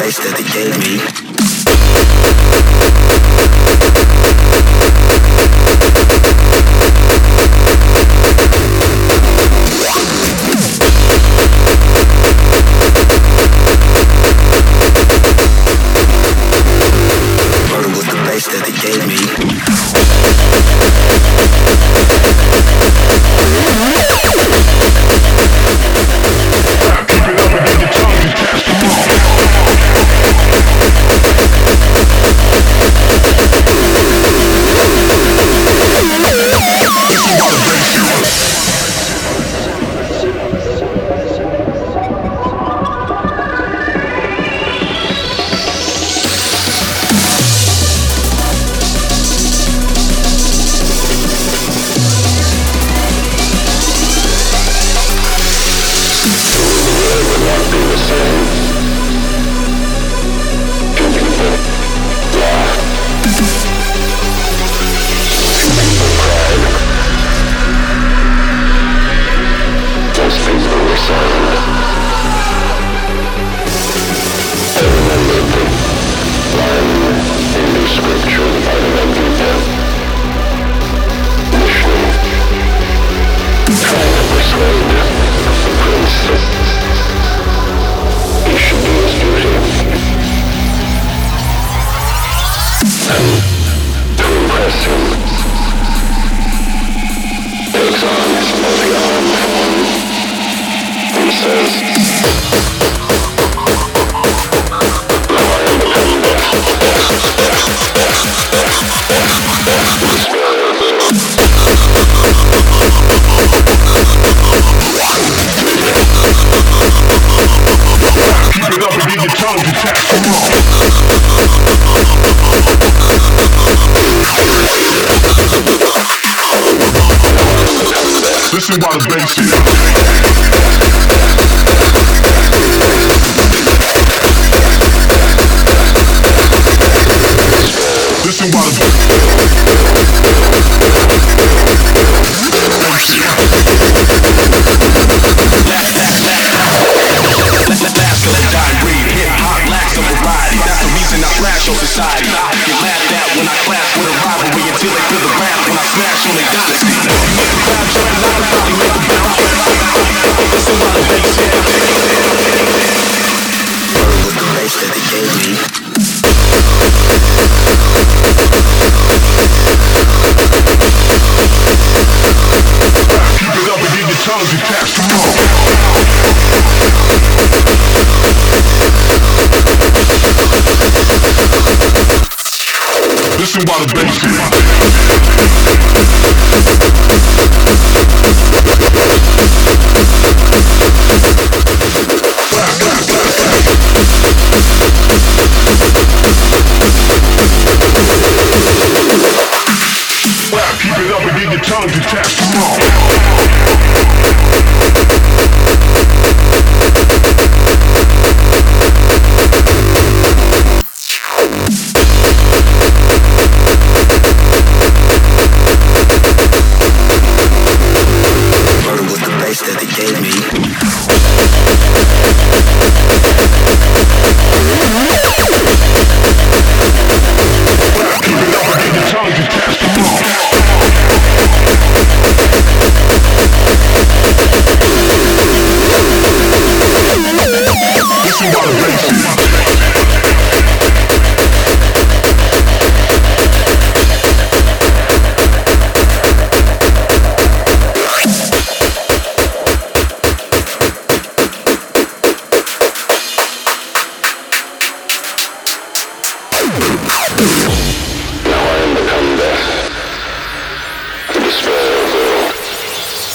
bass that they gave me. Murder was the bass that they gave me. Listen while the bass is. Listen while the society. Get laughed at when I clash with a rivalry until they feel the wrath when I smash on their dynasty. Make the crowd jump loud and probably make them bounce. Listen while the bass hit. Murder was the bass that they gave me. Keep it up and get your tongues attached. Come on. Listen while the bass hit.